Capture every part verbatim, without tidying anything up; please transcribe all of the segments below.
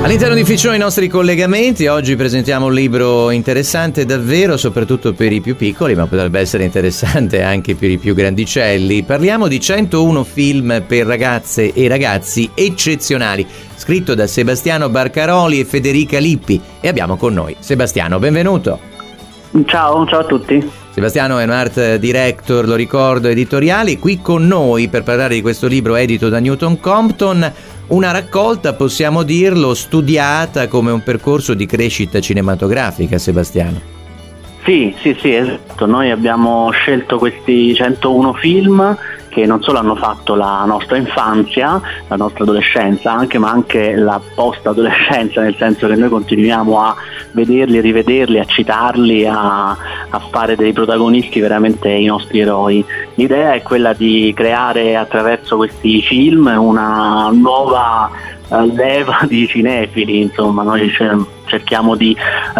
All'interno di Ficcione i nostri collegamenti. Oggi presentiamo un libro interessante davvero, soprattutto per i più piccoli, ma potrebbe essere interessante anche per i più grandicelli. Parliamo di centouno film per ragazze e ragazzi eccezionali, scritto da Sebastiano Barcaroli e Federica Lippi, e abbiamo con noi Sebastiano, benvenuto. Ciao, ciao a tutti. Sebastiano è un art director, lo ricordo, editoriali, qui con noi per parlare di questo libro edito da Newton Compton, una raccolta, possiamo dirlo, studiata come un percorso di crescita cinematografica, Sebastiano. Sì, sì, sì, esatto. Noi abbiamo scelto questi centouno film che non solo hanno fatto la nostra infanzia, la nostra adolescenza anche, ma anche la post-adolescenza, nel senso che noi continuiamo a vederli, a rivederli, a citarli, a, a fare dei protagonisti veramente i nostri eroi. L'idea è quella di creare attraverso questi film una nuova uh, leva di cinefili, insomma, noi cerchiamo di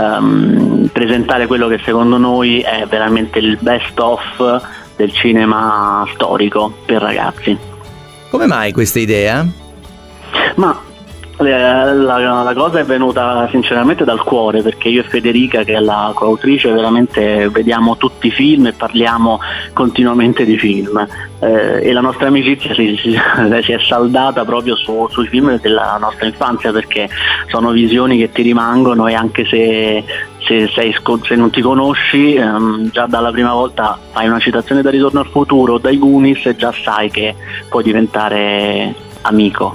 um, presentare quello che secondo noi è veramente il best of del cinema storico per ragazzi. Come mai questa idea? Ma la, la, la cosa è venuta sinceramente dal cuore, perché io e Federica, che è la coautrice, veramente vediamo tutti i film e parliamo continuamente di film, eh, e la nostra amicizia si, si, si è saldata proprio su, sui film della nostra infanzia, perché sono visioni che ti rimangono, e anche se Se, sei, se non ti conosci, ehm, già dalla prima volta fai una citazione da Ritorno al futuro o dai Goonies e già sai che puoi diventare amico.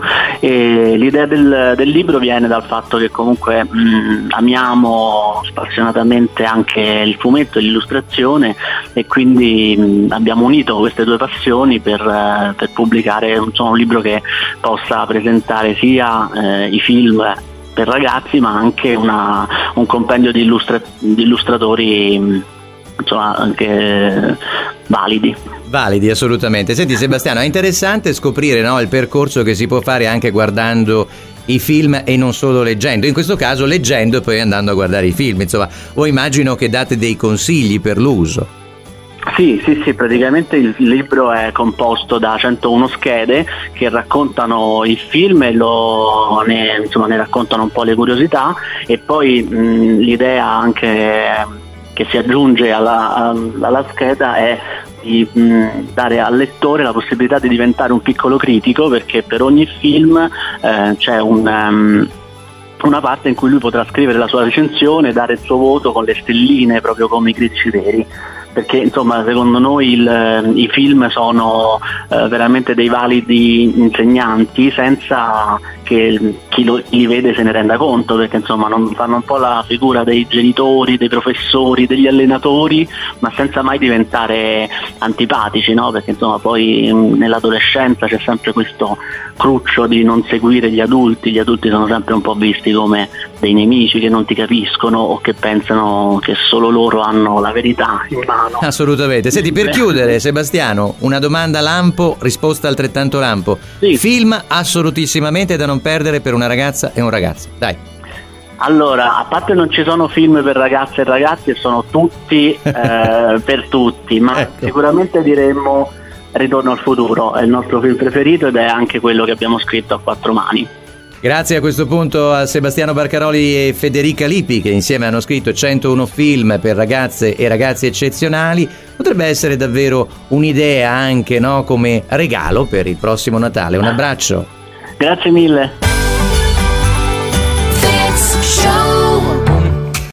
E l'idea del, del libro viene dal fatto che comunque mh, amiamo spassionatamente anche il fumetto e l'illustrazione, e quindi mh, abbiamo unito queste due passioni per, eh, per pubblicare insomma, un libro che possa presentare sia eh, i film per ragazzi, ma anche una, un compendio di, illustra, di illustratori insomma anche validi. Validi, assolutamente. Senti Sebastiano, è interessante scoprire, no, il percorso che si può fare anche guardando i film e non solo leggendo, in questo caso leggendo e poi andando a guardare i film, insomma, o immagino che date dei consigli per l'uso. Sì, sì, sì, praticamente il libro è composto da centouno schede che raccontano il film e lo, ne, insomma, ne raccontano un po' le curiosità, e poi mh, l'idea anche che si aggiunge alla, alla scheda è di mh, dare al lettore la possibilità di diventare un piccolo critico, perché per ogni film eh, c'è un... Um, una parte in cui lui potrà scrivere la sua recensione, dare il suo voto con le stelline, proprio come i critici veri, perché insomma secondo noi il, i film sono eh, veramente dei validi insegnanti, senza che chi, lo, chi li vede se ne renda conto, perché insomma non fanno un po' la figura dei genitori, dei professori, degli allenatori, ma senza mai diventare antipatici, no? Perché insomma poi mh, nell'adolescenza c'è sempre questo cruccio di non seguire gli adulti, gli adulti sono sempre un po' visti come dei nemici che non ti capiscono o che pensano che solo loro hanno la verità in mano. Assolutamente. Senti, per chiudere Sebastiano, una domanda lampo, risposta altrettanto lampo. Sì. Film assolutissimamente da non perdere per una ragazza e un ragazzo, dai. Allora, a parte non ci sono film per ragazze e ragazzi, e sono tutti eh, per tutti, ma ecco, sicuramente diremmo Ritorno al futuro, è il nostro film preferito ed è anche quello che abbiamo scritto a quattro mani. Grazie a questo punto a Sebastiano Barcaroli e Federica Lippi, che insieme hanno scritto centouno film per ragazze e ragazzi eccezionali. Potrebbe essere davvero un'idea anche, no, come regalo per il prossimo Natale. Un abbraccio. Grazie mille.